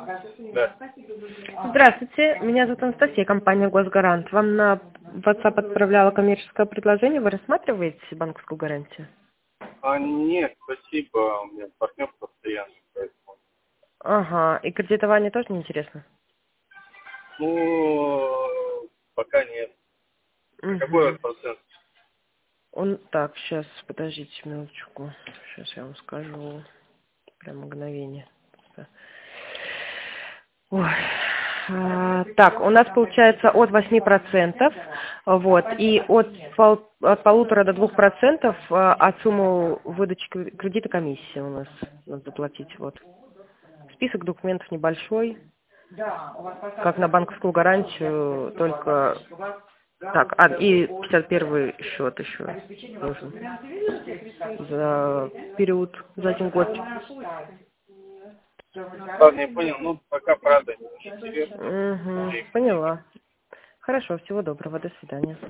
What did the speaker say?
Да. Здравствуйте, меня зовут Анастасия, компания «Госгарант». Вам на WhatsApp отправляла коммерческое предложение. Вы рассматриваете банковскую гарантию? Нет, спасибо. У меня партнер постоянно, поэтому. Ага, и кредитование тоже не интересно? Ну, пока нет. А какой у Угу. вас процент? Так, сейчас, подождите минуточку. Сейчас я вам скажу. Прям мгновение. Ой. Так, у нас получается от 8%, вот, и от 1,5 до 2% от суммы выдачи кредита комиссии у нас надо заплатить, вот. Список документов небольшой, как на банковскую гарантию, только... Так, и 51-й счет еще нужен за период, за 1 год. Ладно, я понял. Ну, пока правда не интересно. Поняла. Хорошо, всего доброго, до свидания.